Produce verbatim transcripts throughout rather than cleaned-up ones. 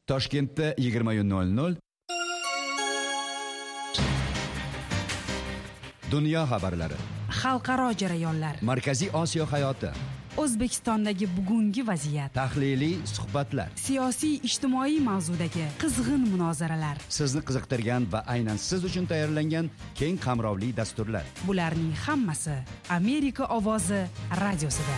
Toshkentda yigirma nol nol Dunyo xabarlari, xalqaro jarayonlar, Markaziy Osiyo hayoti, O'zbekistondagi bugungi vaziyat, tahliliy suhbatlar, siyosiy ijtimoiy mavzudagi qizg'in munozaralar, sizni qiziqtirgan va aynan siz uchun tayyorlangan keng qamrovli dasturlar. Bularning hammasi Amerika ovozi radiosida.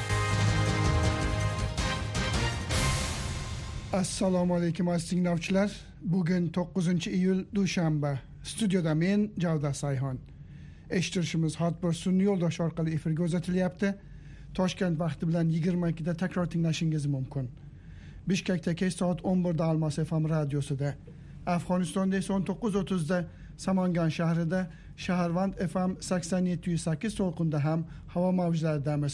Assalomu alaykum aziz tinglovchilar. Bugun to'qqizinchi iyul dushanba. Studiyada men Javda Sayhon. Eshittirishimiz hotbir sun'iy yo'ldosh orqali efirga uzatilyapti. Toshkent vaqti bilan yigirma ikkida takror tinglashingiz mumkin. Bishkekda kech soat o'n birda Almos F M radiosida, Afg'onistonda esa o'n to'qqiz o'ttizda Samangan shahrida Shaharvand F M sakson yetti nuqta sakkiz to'lqinda ham havo mavjlaridamiz.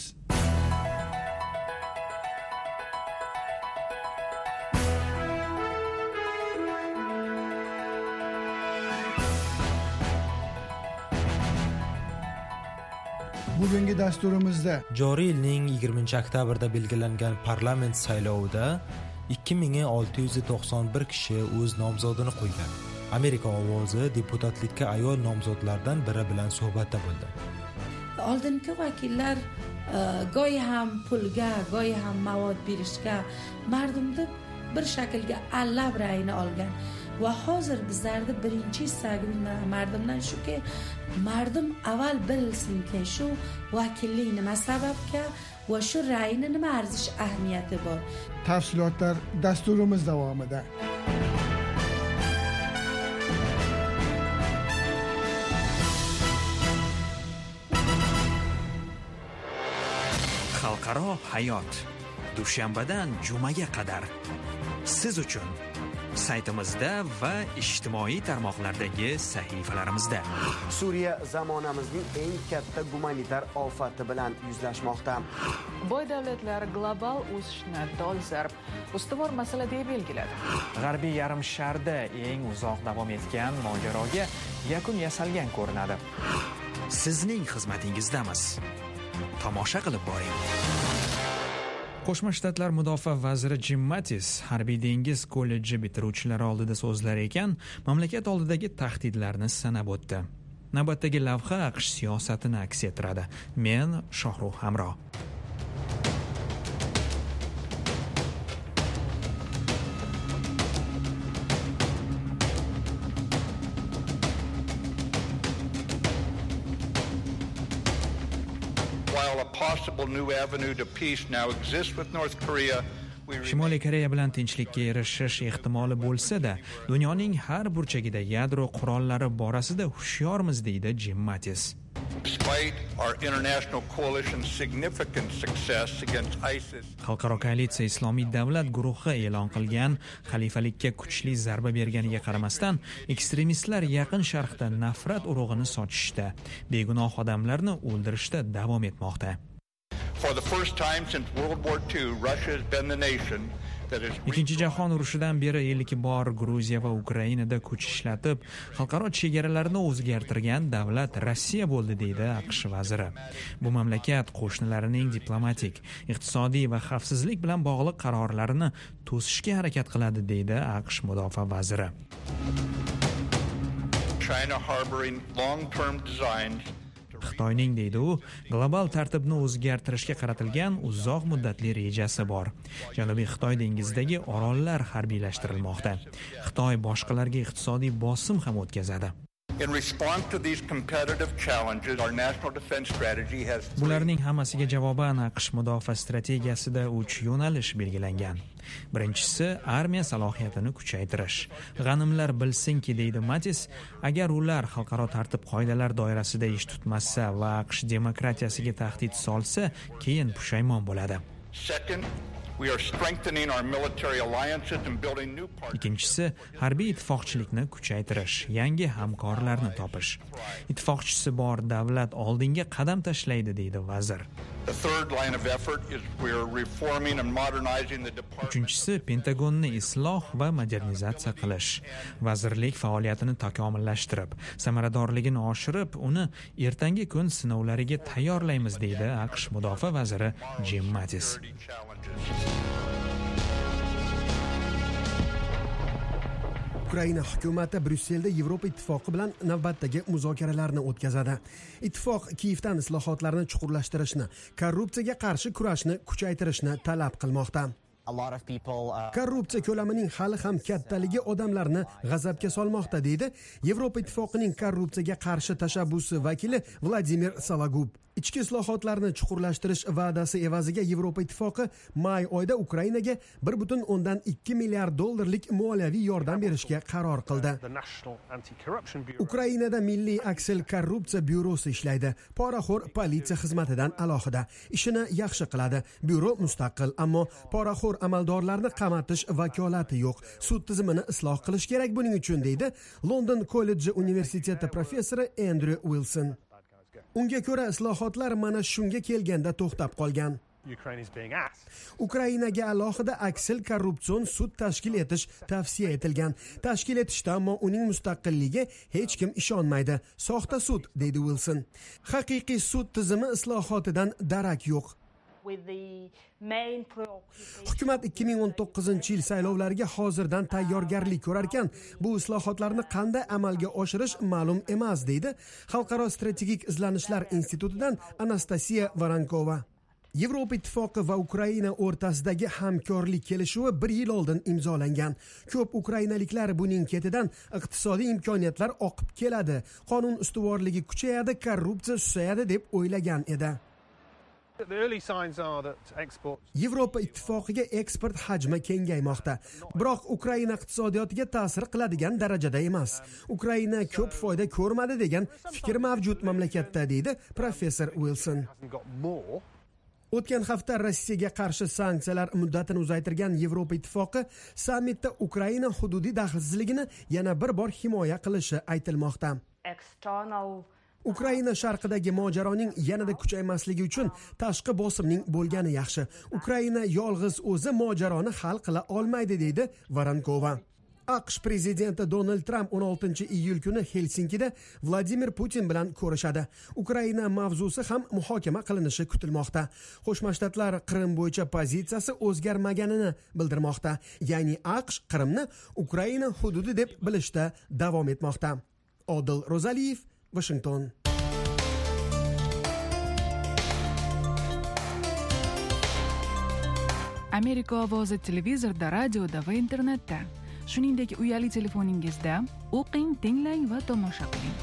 Bugungi dasturimizda joriy yilning yigirmanchi oktyabrda belgilangan parlament saylovida ikki ming olti yuz to'qson bir kishi o'z nomzodini qo'ygan. Amerika ovozi deputatlikka ayol nomzodlardan biri bilan suhbatda bo'ldi. Oldingi vakillar go'yi ham pulga, go'yi ham mavod berishga mardumni bir shaklga allab rayini olgan. Va hozir bizlarda birinchi istagim mardumdan shuki, mardum avval bilsinki shu vakillik nima sababga va shu ra'yini nima arzish ahamiyati bor. Tafsilotlar dasturimiz davomida. Xalqaro hayot dushanbadan jumaga qadar siz uchun saytimizda va ijtimoiy tarmoqlardagi sahifalarimizda. Suriya zamonamizning eng katta gumanitar ofati bilan yuzlashmoqda. Boy davlatlar global o'sishni dolzarb ustuvor masala deb belgiladi. G'arbiy yarim sharda eng uzoq davom etgan mojaroga yakun yasalgan ko'rinadi. Sizning xizmatingizdamiz. Tomosha qilib boring. Qo'shma Shtatlar mudofaa vaziri Jim Mattis harbiy dengiz kolleji bitiruvchilari oldida so'zlar ekan, mamlakat oldidagi tahdidlarni sanab o'tdi. Navbatdagi lavha AQSh siyosatini aks ettiradi. Men Shohruh Hamro. Shimoliy Koreya bilan tinchlikka erishish ehtimoli bo'lsa-da, dunyoning har burchagida yadro qurollari borasida hushyormiz, deydi Jim Mattis. Xalqaro koalitsiya Islomiy davlat guruhi e'lon qilgan xalifalikka kuchli zarba berganiga qaramasdan, ekstremistlar Yaqin Sharqda nafrat urug'ini sochishda, begunoh odamlarni o'ldirishda davom etmoqda. Ikkinchi jahon urushidan beri ilk bor Gruziya va Ukrainada kuch ishlatib, xalqaro chegaralarni o'zgartirgan davlat Rossiya bo'ldi, deydi AQSh vaziri. Bu mamlakat qo'shnilarining diplomatik, iqtisodiy va xavfsizlik bilan bog'liq qarorlarini to'sishga harakat qiladi, deydi AQSh mudofaa vaziri. Xitoyning, deydi u, global tartibni o'zgartirishga qaratilgan uzoq muddatli rejasi bor. Janubiy Xitoy dengizidagi orollar harbiylashtirilmoqda. Xitoy boshqalarga iqtisodiy bosim ham o'tkazadi. Bularning hammasiga javoban AQSh mudofaa strategiyasida uch yo'nalish belgilangan. Birinchisi, armiya salohiyatini kuchaytirish. G'animlar bilsinki, deydi Mattis, agar ular xalqaro tartib qoidalar doirasida ish tutmasa va AQSh demokratiyasiga tahdid solsa, keyin pushaymon bo'ladi. Ikkinchisi, harbiy ittifoqchilikni kuchaytirish, yangi hamkorlarni topish. Ittifoqchisi bor davlat oldinga qadam tashlaydi, deydi vazir. Uchinchisi, Pentagonni isloh va modernizatsiya qilish. Vazirlik faoliyatini takomillashtirib, samaradorligini oshirib, uni ertangi kun sinovlariga tayyorlaymiz, deydi AQSh mudofaa vaziri Jim Mattis. Ukraina hukumati Bryusselda Yevropa Ittifoqi bilan navbatdagi muzokaralarni o'tkazadi. Ittifoq Kiyevdan islohotlarni chuqurlashtirishni, korrupsiyaga qarshi kurashni kuchaytirishni talab qilmoqda. Korrupsiya ko'lamining hali ham kattaligi odamlarni g'azabga solmoqda, deydi Yevropa Ittifoqining korrupsiyaga qarshi tashabbusi vakili Vladimir Sologub. Ichki islohotlarni chuqurlashtirish va'dasi evaziga Yevropa Ittifoqi may oyida Ukrainaga bir butun o'ndan ikki milliard dollarlik moliyaviy yordam berishga qaror qildi. Ukrainada Milliy aksil korrupsiya byurosi ishlaydi. Poraxo'r politsiya xizmatidan alohida. Ishini yaxshi qiladi. Byuro mustaqil, ammo poraxo'r amaldorlarni qamatish vakolati yo'q. Sud tizimini isloh qilish kerak buning uchun, deydi London kolleji universiteti professori Andrew Wilson. Unga ko'ra islohotlar mana shunga kelganda to'xtab qolgan. Ukrainaga alohida aksil korrupsion sud tashkil etish tavsiya etilgan. Tashkil etishda ammo uning mustaqilligiga hech kim ishonmaydi. Soxta sud, deydi Wilson. Haqiqiy sud tizimi islohotidan darak yo'q. Hukumat ikki ming o'n to'qqizinchi yil saylovlariga hozirdan tayyorgarlik ko'rar ekan, bu islohotlarni qanday amalga oshirish ma'lum emas, deydi Xalqaro strategik izlanishlar institutidan Anastasiya Varankova. Yevropa Ittifoqi va Ukraina o'rtasidagi hamkorlik kelishuvi bir yil oldin imzolangan. Ko'p ukrainaliklar buning ketidan iqtisodiy imkoniyatlar oqib keladi, qonun ustuvorligi kuchayadi, korrupsiya susayadi deb o'ylagan edi. Yevropa Ittifoqiga eksport hajmi kengaymoqda, biroq Ukraina iqtisodiyotiga ta'sir qiladigan darajada emas. Ukraina ko'p foyda ko'rmadi degan fikr mavjud mamlakatda, deydi professor Wilson. O'tgan hafta Rossiyaga qarshi sanksiyalar muddatini uzaytirgan Yevropa Ittifoqi sammitda Ukraina hududiy daxlsizligini yana bir bor himoya qilishi aytilmoqda. Ukraina sharqidagi mojaroning yanada kuchaymasligi uchun tashqi bosimning bo'lgani yaxshi. Ukraina yolg'iz o'zi mojaroni hal qila olmaydi, deydi Varankova. AQSh prezidenti Donald Trump o'n oltinchi iyul kuni Helsinkida Vladimir Putin bilan ko'rishadi. Ukraina mavzusi ham muhokama qilinishi kutilmoqda. Qo'shma Shtatlar Qrim bo'yicha pozitsiyasi o'zgarmaganini bildirmoqda. Ya'ni AQSh Qrimni Ukraina hududi deb bilishda davom etmoqda. Odil Rozaliyev, Washington. Amerika ovozi televizorda, radioda va internetda. Shuningdek, uyali telefoningizda o'qing, tinglang va tomosha qiling.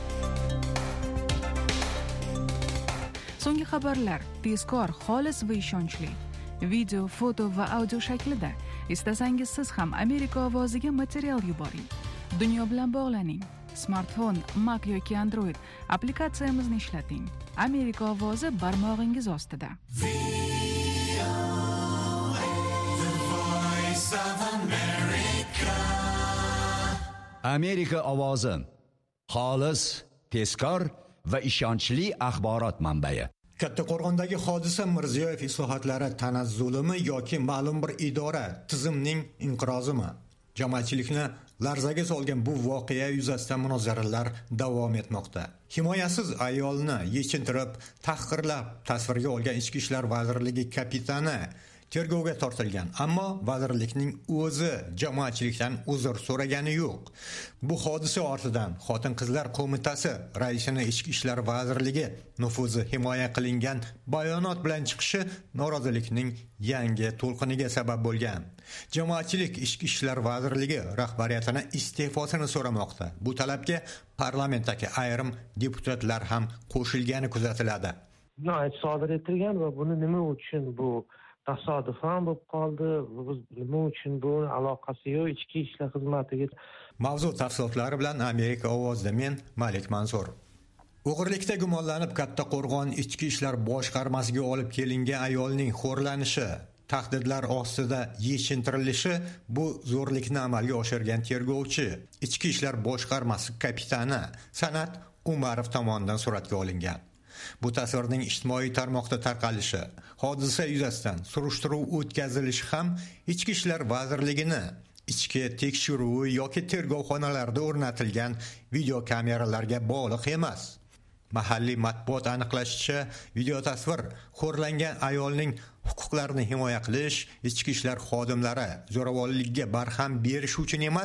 So'nggi xabarlar tezkor, xolis va ishonchli. Video, foto va audio shaklida. Istasangiz siz ham Amerika ovoziga material yuboring. Dunyo bilan bog'laning. Smartfon, Mac yoki Android applikatsiyamizni ishlating. Amerika ovozi barmog'ingiz ostida. Amerika ovozi. Xolis, tezkor va ishonchli axborot manbai. Kattaqo'rg'ondagi hodisa Mirziyoyev islohotlari tanazzulimi yoki ma'lum bir idora tizimning inqirozimi? Jamoatchilikni larzaga solgan bu voqea yuzasidan munozaralar davom etmoqda. Himoyasiz ayolni yechintirib, tahqirlab tasvirga olgan Ichki ishlar vazirligi kapitani tergovga tortilgan, ammo vazirlikning o'zi jamoatchilikdan uzr so'ragani yo'q. Bu hodisa ortidan Xotin-qizlar qo'mitasi raisining Ichki ishlar vazirligi nufuzi himoya qilingan bayonot bilan chiqishi norozilikning yangi to'lqiniga sabab bo'lgan. Jamoatchilik Ichki ishlar vazirligi rahbariyatini iste'fosini so'ramoqda. Bu talabga parlamentdagi ayrim deputatlar ham qo'shilgani kuzatiladi. Jinoyat sodir etilgan va buni nima uchun bu tasodifan bo'lib qoldi, nima uchun bu aloqasi yo'q ichki ishlar xizmatiga. Mavzu tafsilotlari bilan Amerika ovozida men Malik Mansur. O'g'irlikda gumonlanib Kattaqo'rg'on ichki ishlar boshqarmasiga olib kelingan ayolning xo'rlanishi, tahdidlar ostida yechintirilishi bu zo'rlikni amalga oshirgan tergovchi, ichki ishlar boshqarmasi kapitani San'at Umarov tomonidan suratga olingan. Bu tasvirning ijtimoiy tarmoqda tarqalishi, hodisa yuzasidan surishtiruv o'tkazilishi ham Ichki ishlar vazirligini ichki tekshiruv yoki tergov xonalarida o'rnatilgan video kameralarga bog'liq emas. Mahalliy matbuot aniqlashicha, video tasvir xo'rlangan ayolning huquqlarini himoya qilish, ichki ishlar xodimlari zo'ravonlikka barham berish uchun emas,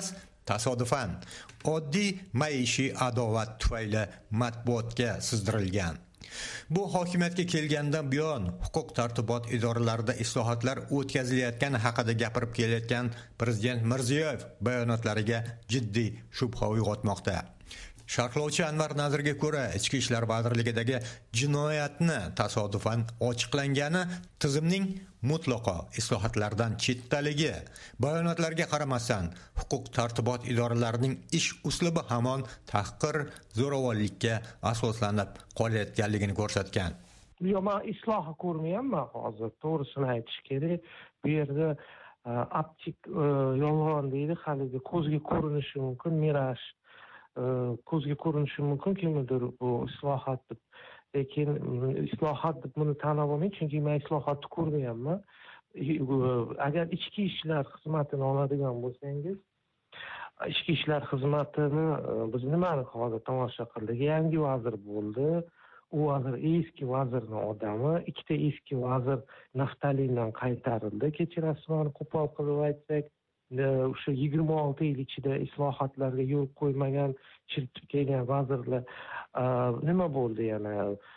tasodifan oddiy maishiy adovat tufayli matbuotga sizdirilgan. Bu hokimiyatga kelgandan buyon huquq tartibot idoralarida islohotlar o'tkazilayotgani haqida gapirib kelayotgan prezident Mirziyoyev bayonotlariga jiddiy shubha uyg'otmoqda. Sharhlovchi Anvar Nazirga ko'ra, Ichki ishlar vazirligidagi jinoyatni tasodifan ochiqlangani tizimning mutlaqo islohotlardan chetdaligi, bayonotlarga qaramasdan huquq tartibot idoralarining ish uslubi hamon tahqir, zo'ravonlikka asoslanib qolayotganligini ko'rsatgan. Yo, men islohni ko'rmayapman hozir, to'g'risini aytish kerak. Bu yerda aptik yolg'on deydi, haligi ko'zga ko'rinishi mumkin, mirash ko'zga ko'rinishi mumkin kimdir bu islohot deb, lekin islohot deb buni tan olmayman, chunki men islohotni ko'rmayapman. Agar ichki ishlar xizmatini oladigan bo'lsangiz, ichki ishlar xizmatini biz nimani hozir tomosha qildik? Yangi vazir bo'ldi. U vazir eski vazirning odami, ikkita eski vazir Naftalindan qaytarildi. Kechirasiz, meni qo'pol qilib aytsak, o'sha yigirma olti yil ichida islohotlarga yo'l qo'ymagan, chiritib kelgan vazirlar nima bo'ldi yana?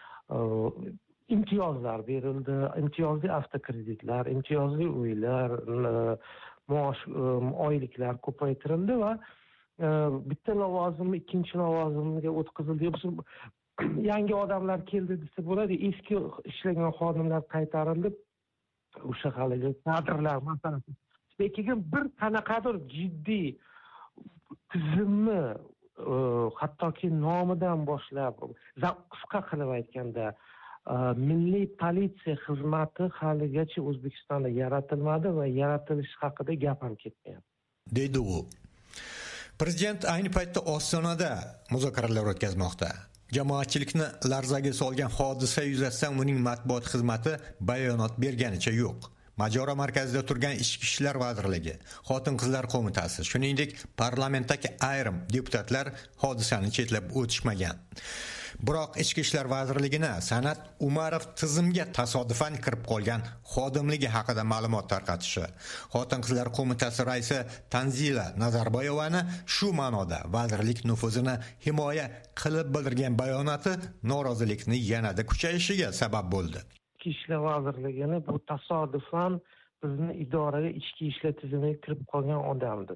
Imtiyozlar berildi, imtiyozli avtokreditlar, imtiyozli uylar, maosh, oyliklar ko'paytirildi va bitta lavozimni ikkinchi lavozimga o'tkazildi. Yangi odamlar keldi desa bo'ladi, eski ishlagan xodimlar qaytarildi. O'sha haligi kadrlar masalasi. Lekin bir qanaqadir jiddiy tizimni, hattoki nomidan boshlab, qisqa qilib aytganda, milliy politsiya xizmati haligacha O'zbekistonda yaratilmadi va yaratilish haqida gap ham ketmayapti, deydi u. Prezident ayni paytda Ostonada muzokaralar o'tkazmoqda. Jamoatchilikni larzaga solgan hodisa yuzasidan uning matbuot xizmati bayonot berganicha yo'q. Majora markazida turgan Ichki ishlar vazirligi, Xotin-qizlar qo'mitasi, shuningdek parlamentdagi ayrim deputatlar hodisani chetlab o'tishmagan. Biroq Ichki ishlar vazirligini San'at Umarov tizimga tasodifan kirib qolgan xodimligi haqida ma'lumot tarqatishi, Xotin-qizlar qo'mitasi raisi Tanzila Nazarboyevani shu ma'noda vazirlik nufuzini himoya qilib bildirgan bayonoti norozilikni yanada kuchayishiga sabab bo'ldi. Ichki ishlar vazirligini bu tasodifan bizni idoraga ichki ishlar tizimiga kirib qolgan odamdir.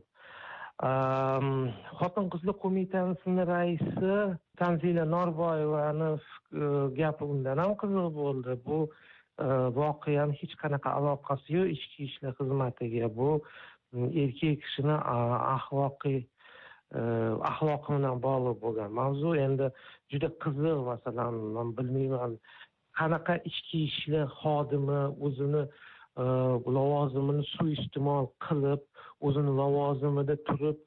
Xotin-qizlar qo'mitasining raisi Tanzila Norboyevani gapi undan ham qiziq bo'ldi. Bu voqeaning hech qanaqa aloqasi yo'q ichki ishlar xizmatiga. Bu erkak kishining axloqiy axloqi bilan bog'liq bo'lgan mavzu. Endi juda qiziq, masalan, men bilmayman, qanaqa ichki ishlar xodimi o'zini lavozimini suiiste'mol qilib, o'zini lavozimida turib,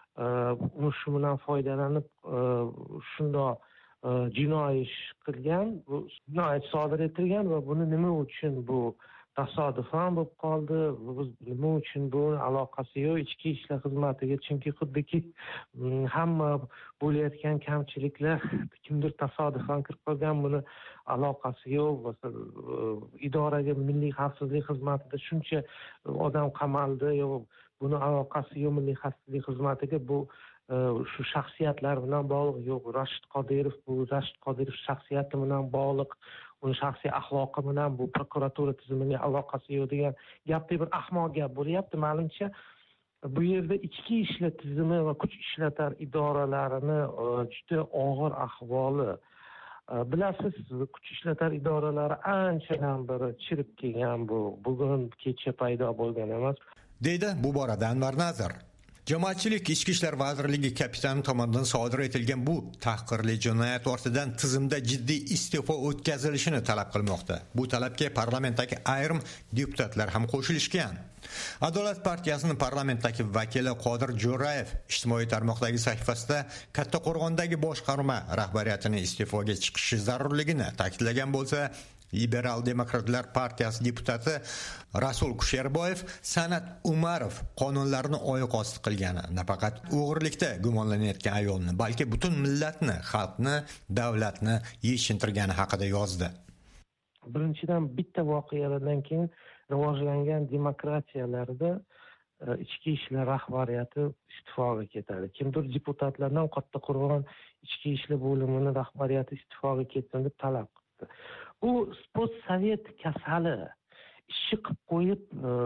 shu bilan foydalanib shundoq jinoiy ish qilgan, bu jinoyat sodir ettirgan va buni nima uchun bu tasodifan bo'lib qoldi, biz nima uchun bu aloqasi yo'q ichki ishlar xizmatiga, chunki xuddiki hamma bo'layotgan kamchiliklar kimdir tasodifan kirib qolgan, buni aloqasi yo'q. Masalan, idoraga milliy xavfsizlik xizmatida shuncha odam qamaldi, yo'q buni aloqasi yo'q milliy xavfsizlik xizmatiga, bu shu shaxsiyatlar bilan bog'liq, yo'q Rashid Qodirov, bu Rashid Qodirov shaxsiyati bilan bog'liq, uni shaxsiy axloqi bilan bu prokuratura tizimiga aloqasi yo'q degan gapda bir ahmoq gap bo'lyapti. Menimcha bu yerda ichki ishlar tizimi va kuch ishlatar idoralarini juda og'ir ahvoli. Bilasiz, kuch ishlatar idoralari anchadan beri chirib kelgan, bu bugun kecha paydo bo'lgan emas, deydi bu borada Anvar Nazir. Jamoatchilik Ichki ishlar vazirligi kapitani tomonidan sodir etilgan bu tahqirli jinoyat ortidan tizimda jiddiy iste'fo o'tkazilishini talab qilmoqda. Bu talabga parlamentdagi ayrim deputatlar ham qo'shilishgan. Adolat partiyasining parlamentdagi vakili Qodir Jo'rayev ijtimoiy tarmoqdagi sahifasida Kattaqo'rg'ondagi boshqarma rahbariyatining iste'foga chiqishi zarurligini ta'kidlagan bo'lsa, Liberal Demokratlar partiyasi deputati Rasul Kusherboyev San'at Umarov qonunlarni oyoq osti qilgani, nafaqat o'g'irlikda gumonlanayotgan ayolni, balki butun millatni, xalqni, davlatni yechintirgani haqida yozdi. Birinchidan, bitta voqealardan keyin rivojlangan demokratiyalarda ichki ishlar rahbariyati iste'foga ketadi. Kimdir deputatlardan Kattaqo'rg'on ichki ishlar bo'limini rahbariyati iste'foga ketsin deb talab qildi. Bu postsovet kasali ishni qilib qo'yib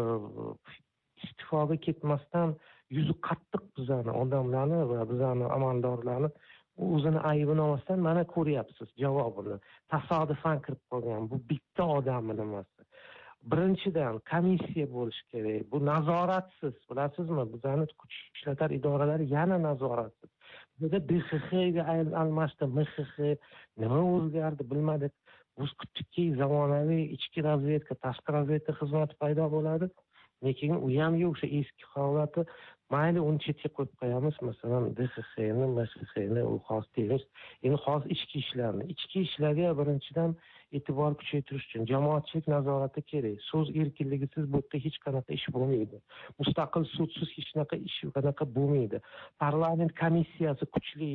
iste'foga ketmasdan yuzi qattiq bizani odamlarni va bizani amaldorlarni o'zini aybini olmasdan mana ko'ryapsiz javobini. Tasodifan kirib qolgan. Bu bitta odam emas. Birinchidan komissiya bo'lishi kerak. Bu nazoratsiz, bilasizmi? Bizani kuch ishlatar idoralari yana nazoratsiz. Bizda D X Xga almashdi, M X X nima o'zgardi bilmadik. Biz kutdikki zamonaviy ichki razvedka, tashqi razvedka xizmati paydo bo'ladi. Lekin u ham yo'q, o'sha eski holati. Mayli uni chetga qo'yib qo'yamiz, masalan, D X Xni, M X Xni u xos deymiz. Endi xos ichki ishlarni, ichki ishlarga birinchidan e'tibor kuchaytirish uchun jamoatchilik nazorati kerak. So'z erkinligisiz bu yerda hech qanaqa ish bo'lmaydi. Mustaqil sudsiz hech qanaqa ish qanaqa bo'lmaydi. Parlament komissiyasi kuchli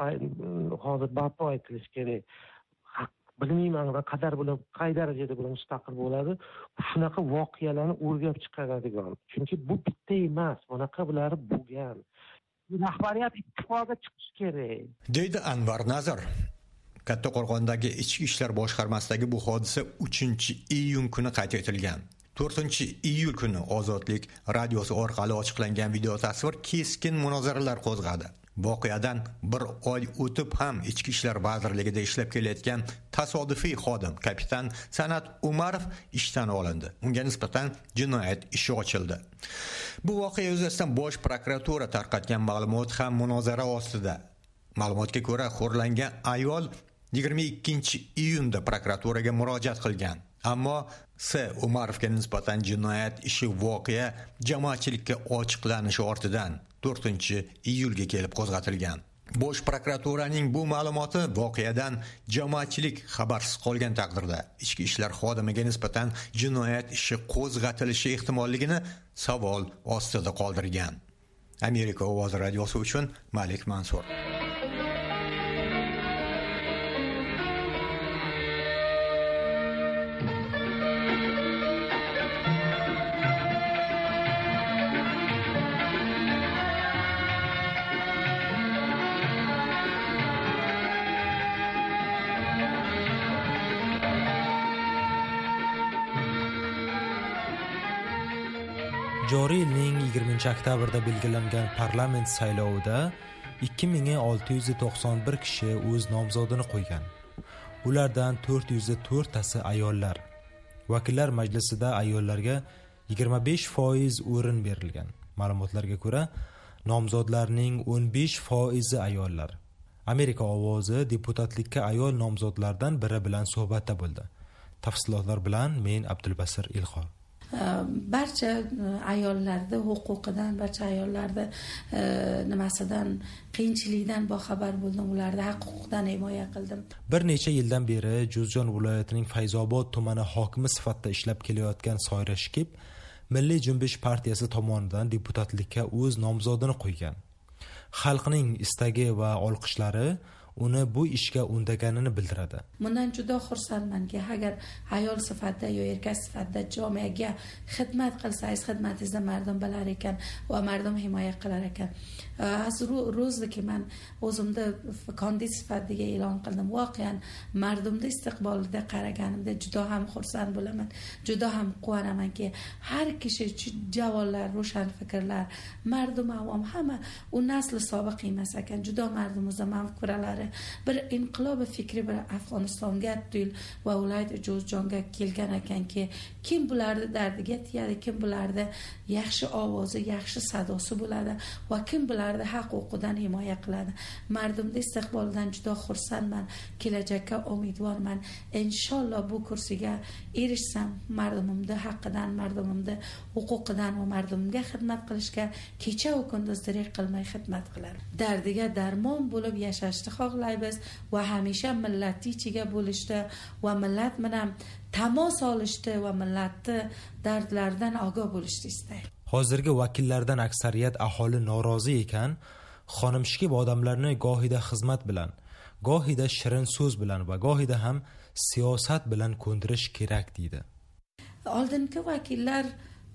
hozir barpo etilishi kerak. Bilmayman qadar bilan qay darajada bilan mustaqil bo'ladi. Shunaqa voqealarni o'rgab chiqaradigan. Chunki bu bitta emas, bunaqa bular bo'lgan. Rahbariyat ittifoqqa chiqish kerak. Deydi Anvar Nazar. Kattaqo'rg'ondagi ichki ishlar boshqarmasidagi bu hodisa uchinchi iyun kuni qayd etilgan. to'rtinchi iyul kuni Ozodlik radiosi orqali ochiqlangan video tasvir keskin munozaralar qo'zg'adi. Voqeadan bir oy o'tib ham ichki ishlar vazirligida ishlab kelayotgan tasodifiy xodim kapitan San'at Umarov ishdan olindi. Unga nisbatan jinoyat ishi ochildi. Bu voqea yuzasidan Bosh prokuratura tarqatgan ma'lumot ham munozara ostida. Ma'lumotga ko'ra, xo'rlangan ayol yigirma ikkinchi iyunda prokuraturaga murojaat qilgan. Ammo S. Umarovga nisbatan jinoyat ishi voqea jamoatchilikka ochiqlanishi ortidan to'rtinchi iyulga kelib qo'zg'atilgan. Bosh prokuraturaning bu ma'lumoti voqeadan jamoatchilik xabarsiz qolgan taqdirda ichki ishlar xodimiga nisbatan jinoyat ishi qo'zg'atilishi ehtimolligini savol ostida qoldirgan. Amerika ovozi radiosi uchun Malik Mansur. Joriy yilning yigirmanchi oktyabrda belgilangan parlament saylovida ikki ming olti yuz to'qson bir kishi o'z nomzodini qo'ygan. Ulardan to'rt yuz to'rt tasi ayollar. Vakillar majlisida ayollarga yigirma besh foiz o'rin berilgan. Ma'lumotlarga ko'ra, nomzodlarning o'n besh foizi ayollar. Amerika ovozi deputatlikka ayol nomzodlardan biri bilan suhbatda bo'ldi. Tafsilotlar bilan men Abdulbasir Ilhor. Barcha ayollarda huquqidan, barcha ayollarda nimasidan, qiyinchilikdan boxabar bo'ldim, ularda haq-huquqdan himoya qildim. Bir necha yildan beri Juzjon viloyatining Fayzobod tumani hokimi sifatida ishlab kelayotgan Soira Shikib Milliy Junbish partiyasi tomonidan deputatlikka o'z nomzodini qo'ygan. Xalqning istagi va olqishlari uni bu ishga undaganini bildiradi. Bundan juda xursandmanki, agar ayol sifatida yo erkak sifatida jamoaga xizmat qilsangiz, xizmatingizni mardum bilar ekan va mardum himoya qilar ekan. Az ro'ziki men o'zimda kandidat sifatida e'lon qildim. Voqean mardumda istiqbolida qaraganimda juda ham xursand bo'laman. Juda ham quvonamanki, har kishi javonlar, ro'shan fikrlar, mardum avom hamma u nasli sobiq emas ekan. Juda mardumimizda mafkuralari bir inqilobi fikri bir Afg'onistonga tuyul va viloyat Juzjonga kelgan ekanki, kim bularni dardiga tegadi, kim bularni yaxshi ovozi, yaxshi sadosi bo'ladi va kim bularni haq-huquqidan himoya qiladi. Mardumda istiqboldan juda xursandman, kelajakka umidvorman. Inshaalloh bu kursiga erishsam, mardumimda haqqidan, mardumimda huquqidan va mardumga xizmat qilishga kecha va kunduz dariq qilmay xizmat qilaman. Dardiga darmon bo'lib yashashni xohlaymiz va hamisha millat ichiga bo'lishdi va millat bilan tamoz olishdi va millatni dardlaridan ogoh bo'lishni istaydi. Hozirgi vakillardan aksariyat aholi norozi ekan, xonim Shikib odamlarni gohida xizmat bilan, gohida shirin so'z bilan va gohida ham siyosat bilan ko'ndirish kerak deydi. Oldingi vakillar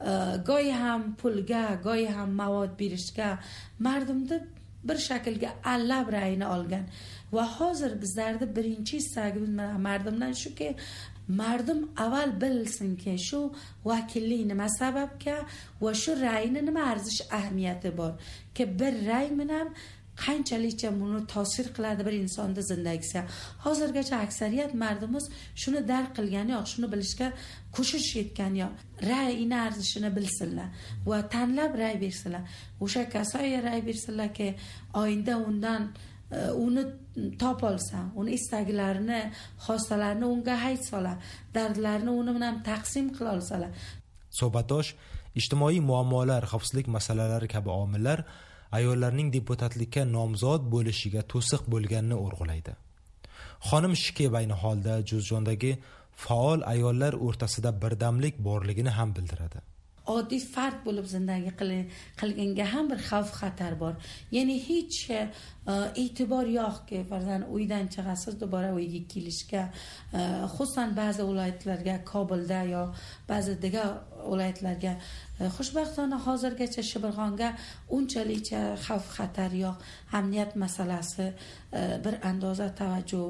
go'yi ham pulga go'yi ham mavod berishga mardumni bir shaklga allab rayini olgan va hozir bizlarda birinchi istagimiz mardumdan shuki, mardum avval bilsinki shu vakillik nima sababga va shu rayni nima arzish ahamiyati bor ki bir ray bilan qanchalikcha buni ta'sir qiladi bir insonda zindagisiga. Hozirgacha aksariyat mardumimiz shuni dark qilgani yo'q, shuni bilishga ko'shish yetgani yo'q. Rayni arzishini bilsinlar va tanlab ray bersinlar. O'sha kasoya ray bersinlarki, oyinda undan uni top olsa, uni istaklarini, xostalarini unga aytsalar, dardlarini uni bilan taqsim qila olsalar. Suhbatdosh ijtimoiy muammolar, xavfsizlik masalalari kabi omillar ayollarning deputatlikka nomzod bo'lishiga to'siq bo'lganini o'rg'ulaydi. Xonim Shikeba ayni holda Juzjondagi faol ayollar o'rtasida birdamlik borligini ham bildiradi. Oddiy fard bo'lib zindagi qilganga ham bir xavf xatar bor. Ya'ni hech e'tibor yo'qki, farzand uydan chiqasiz, do'bora uyga kelishga, xususan ba'zi viloyatlarga, Kobulda yo ba'zi diga viloyatlarga xushbaxtona hozirgacha Shibirg'onga unchalikcha xavf xatar yo'q. Amniyat masalasi bir andoza tavajjuh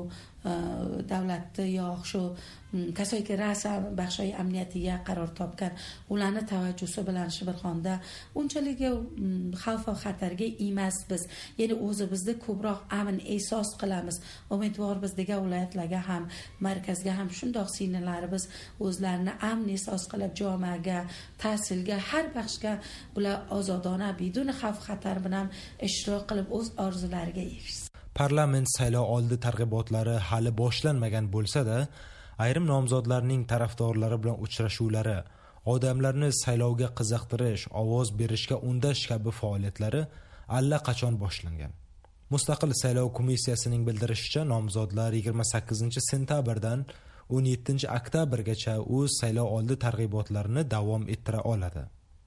davlatni yo'q, shu kasoyki rasa baxshoy amniyatiga qaror topgan ularni tavajjuhi bilan Shibirg'onda unchalik xavf va xatarga emas biz. Ya'ni o'zimizni ko'proq amn ehsos qilamiz. Umidvor biz degan viloyatlarga ham, markazga ham shundoq sinlarimiz o'zlarini amn ehsos qilib jamoaga, tahsilga, har baxshga bular ozodona, bidun xavf xatar bilan ishtirok qilib o'z orzulariga erishsin. Parlament saylov oldi targ'ibotlari hali boshlanmagan bo'lsa-da, ayrim nomzodlarning tarafdorlari bilan uchrashuvlari, odamlarni saylovga qiziqtirish, ovoz berishga undash kabi faoliyatlari allaqachon boshlangan. Mustaqil saylov komissiyasining bildirishicha, nomzodlar yigirma sakkizinchi sentabrdan o'n yettinchi oktyabrgacha o'z saylov oldi targ'ibotlarini davom ettira oladi.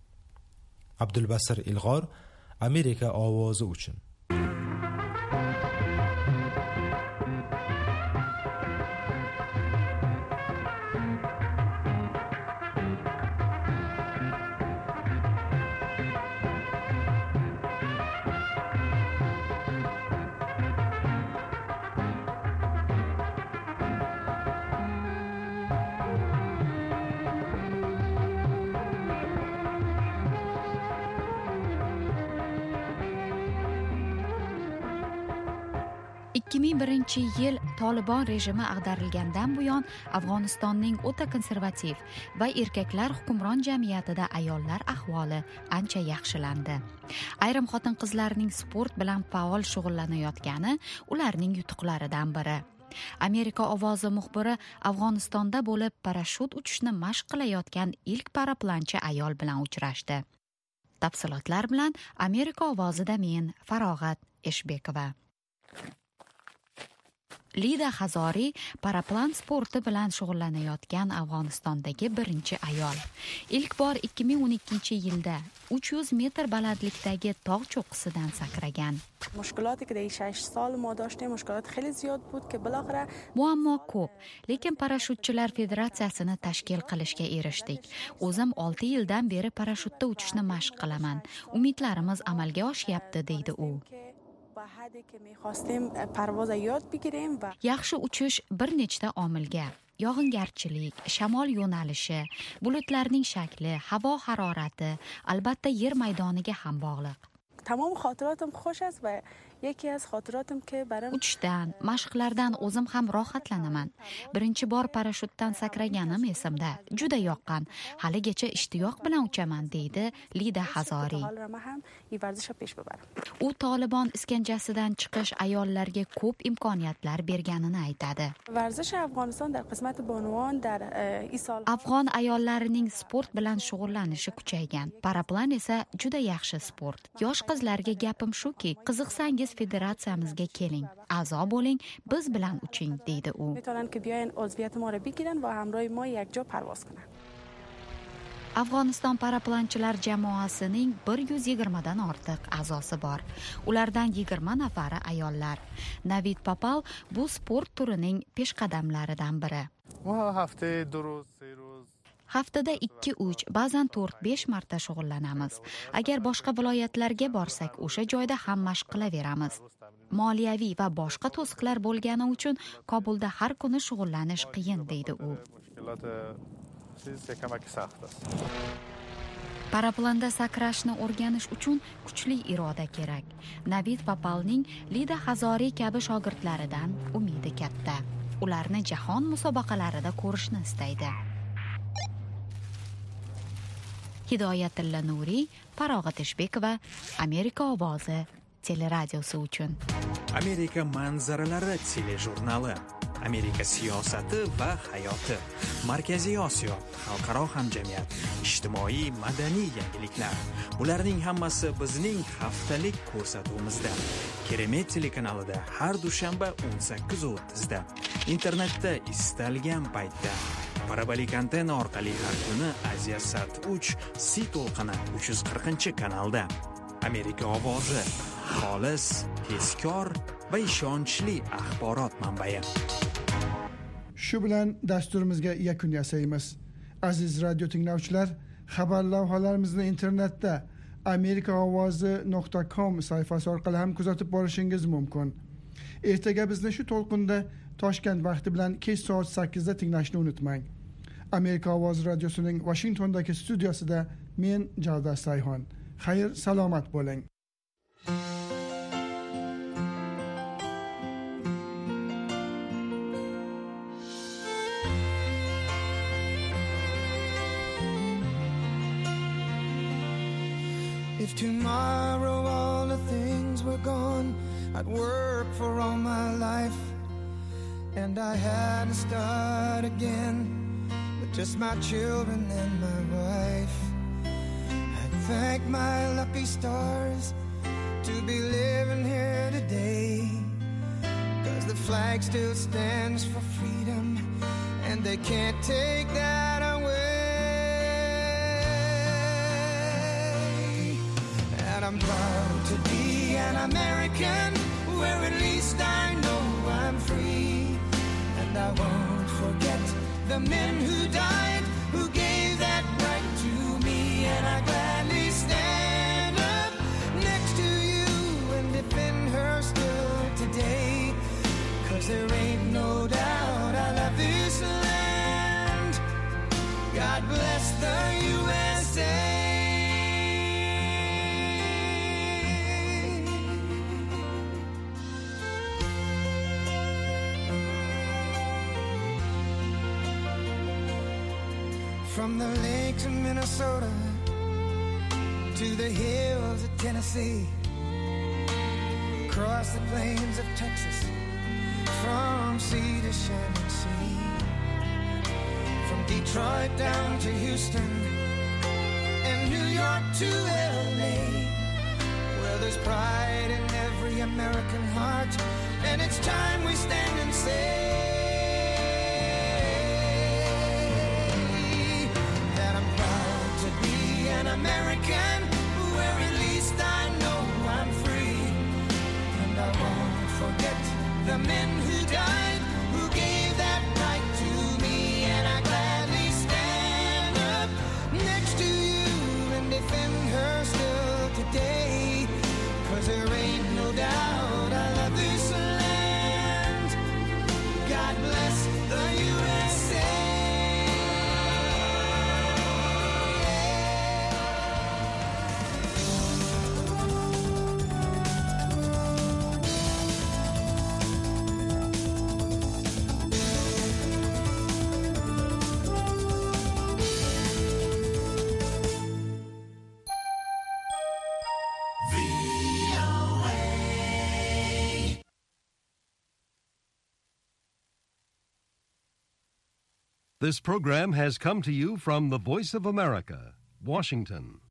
Abdulbasir Ilg'or, Amerika ovozi uchun. ikki ming birinchi yil Tolibon rejimi ag'darilgandan buyon Afg'onistonning o'ta konservativ va erkaklar hukmron jamiyatida ayollar ahvoli ancha yaxshilandi. Ayrim xotin-qizlarning sport bilan faol shug'ullanayotgani ularning yutuqlaridan biri. Amerika ovozi muxbiri Afg'onistonda bo'lib parashyut uchishni mashq qilayotgan ilk paraplanchi ayol bilan uchrashdi. Tafsilotlar bilan Amerika ovozida men Farog'at Eshbekova. Lida Hazori paraplan sporti bilan shug'ullanayotgan Afg'onistondagi birinchi ayol. Ilk bor ikki ming o'n ikkinchi yilda uch yuz metr balandlikdagi tog' cho'qqisidan sakragan. مشکلاتی که در شش سال ما داشتیم مشکلات خیلی زیاد بود که بالاخره muammo ko'p, lekin parashyutchilar federatsiyasini tashkil qilishga erishdik. O'zim olti yildan beri parashyutda uchishni mashq qilaman. Umidlarimiz amalga oshyapti, deydi u. Yaxshi uchish bir nechta omilga, yog'ingarchilik, shamol yo'nalishi, bulutlarning shakli, havo harorati, albatta yer maydoniga ham bog'liq. تمام خاطراتم خوش است و یکی از خاطراتم که برام uchishdan, mashqlardan o'zim ham rohatlanaman. Birinchi bor parashyutdan sakraganim esimda. Juda yoqqan. Haligacha ishtiyoq bilan uchaman, deydi Lida Hazori. U Tolibon iskanjasidan chiqish ayollarga ko'p imkoniyatlar berganini aytadi. ورزش افغانستان در قسمت بانوان در این سال Afg'on ayollarining sport bilan shug'ullanishi kuchaygan. Paraplan esa juda yaxshi sport. Yosh qizlarga gapim shuki, qiziqsangiz federatsiyamizga keling, a'zo bo'ling, biz bilan uching, deydi u. میتونن که بیاین عضویت ما رو بگیرن و همراه ما یک جا پرواز کنن. Afg'oniston paraplanchilar jamoasining bir yuz yigirmadan ortiq a'zosi bor. Ulardan yigirma nafari ayollar. Navid Papal bu sport turining peshqadamlaridan biri. ما هفته دو روز سه روز haftada ikki uch, ba'zan to'rt besh marta shug'ullanamiz. Agar boshqa viloyatlarga borsak, o'sha joyda ham mashq qilaveramiz. Moliyaviy va boshqa to'siqlar bo'lgani uchun Kobulda har kuni shug'ullanish qiyin, deydi u. Paraplanda sakrashni o'rganish uchun kuchli iroda kerak. Navid Papalning Lida Hazori kabi shogirdlaridan umidi katta. Ularni jahon musobaqalarida ko'rishni istaydi. Hidoyatilla Nuriy, Farog'at Ishbekova, Amerika ovozi teleradiosi uchun. Amerika manzaralari telejurnali. Amerika siyosati va hayoti. Markaziy Osiyo, xalqaro hamjamiyat, ijtimoiy madaniy yangiliklar. Bularning hammasi bizning haftalik ko'rsatuvimizda. Keremet telekanalida har dushanba o'n sakkiz o'ttiz da. Internetda istalgan paytda. Parabolik antenna orqali har kuni Aziyasat uch C to'lqini uch yuz qirqinchi kanalda. Amerika ovozi, xolis, tezkor va ishonchli axborot manbai. Shu bilan dasturimizga yakun yasaymiz. Aziz radio tinglovchilar, xabar lavhalarimizni internetda amerika ovozi nuqta com sayfasi orqali ham kuzatib borishingiz mumkin. Ertaga bizni shu to'lqinda Toshkent vaqti bilan kech soat sakkizda tinglashni unutmang. Amerika ovozi radiosining Washingtondagi studiosida men Javdat Sayhon. Xayr, salomat bo'ling. If tomorrow all the things were gone, I'd work for all my life, and I had to start again with just my children and my wife. I'd thank my lucky stars to be living here today, 'cause the flag still stands for freedom, and they can't take that away. And I'm proud to be an American, where at least I know I'm free. And I won't forget the men who died, who gave that right to me. And I gladly stand up next to you and defend her still today, 'cause there ain't no doubt I love this land. God bless the U S A. From the lakes of Minnesota to the hills of Tennessee, across the plains of Texas, from sea to shining sea, from Detroit down to Houston and New York to L A, where there's pride in every American heart, and it's time we stand and say an American, where at least I know I'm free. And I won't forget the men who died, who gave that right to me. And I gladly stand up next to you and defend her still today, 'cause there ain't no doubt I love this land. God bless the U S A. This program has come to you from the Voice of America, Washington.